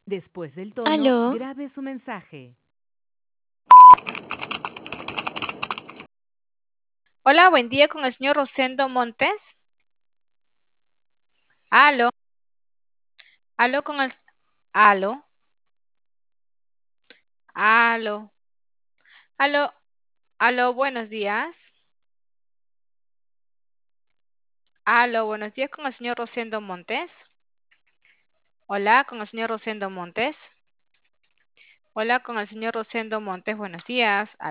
Después del tono, Aló, grabe su mensaje. Hola, buen día con el señor Rosendo Montes. Aló, aló con el... Aló, aló, aló, aló, buenos días. Aló, buenos días con el señor Rosendo Montes. Hola, con el señor Rosendo Montes. Hola, con el señor Rosendo Montes, buenos días.